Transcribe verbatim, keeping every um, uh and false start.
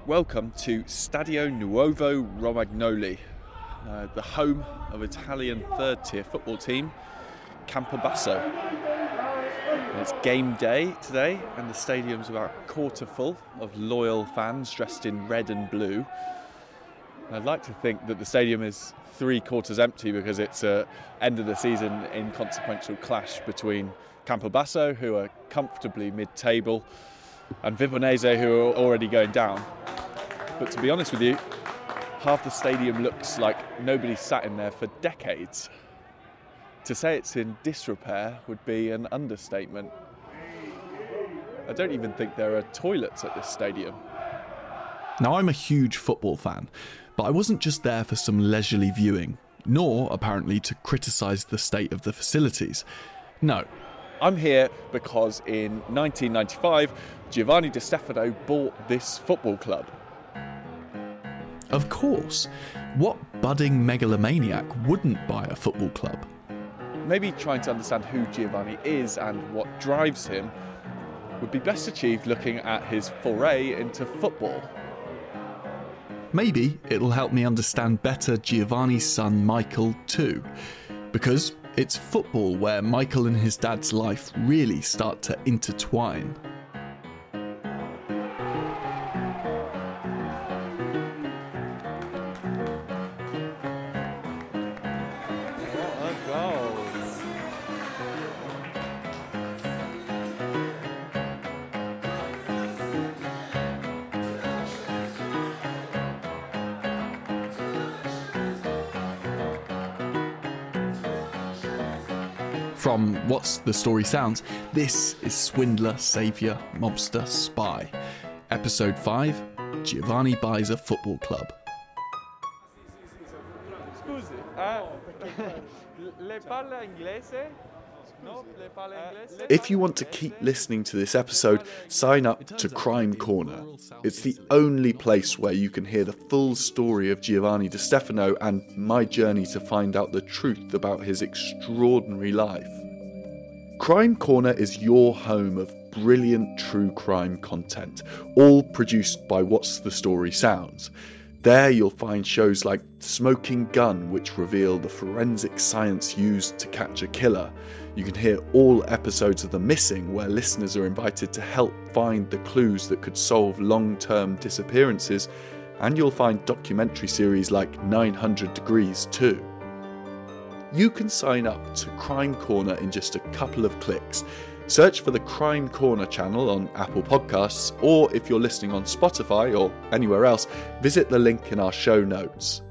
Welcome to Stadio Nuovo Romagnoli, uh, the home of Italian third-tier football team Campobasso. And it's game day today, and the stadium's about a quarter full of loyal fans dressed in red and blue. And I'd like to think that the stadium is three quarters empty because it's a end of the season inconsequential clash between Campobasso, who are comfortably mid-table, and Vibonese, who are already going down. But to be honest with you, half the stadium looks like nobody's sat in there for decades. To say it's in disrepair would be an understatement. I don't even think there are toilets at this stadium. Now, I'm a huge football fan, but I wasn't just there for some leisurely viewing, nor apparently to criticise the state of the facilities. No. I'm here because in nineteen ninety-five, Giovanni Di Stefano bought this football club. Of course. What budding megalomaniac wouldn't buy a football club? Maybe trying to understand who Giovanni is and what drives him would be best achieved looking at his foray into football. Maybe it'll help me understand better Giovanni's son Michael too, because it's football where Michael and his dad's life really start to intertwine. From What's the Story Sounds, this is Swindler, Saviour, Mobster, Spy. Episode five, Giovanni Buys a Football Club. Scusi, eh, le parla inglese? No, le parla inglese? If you want to keep listening to this episode, sign up to Crime Corner. It's the only place where you can hear the full story of Giovanni Di Stefano and my journey to find out the truth about his extraordinary life. Crime Corner is your home of brilliant true crime content, all produced by What's the Story Sounds. There you'll find shows like Smoking Gun, which reveal the forensic science used to catch a killer. You can hear all episodes of The Missing, where listeners are invited to help find the clues that could solve long-term disappearances, and you'll find documentary series like nine hundred degrees too. You can sign up to Crime Corner in just a couple of clicks. Search for the Crime Corner channel on Apple Podcasts, or if you're listening on Spotify or anywhere else, visit the link in our show notes.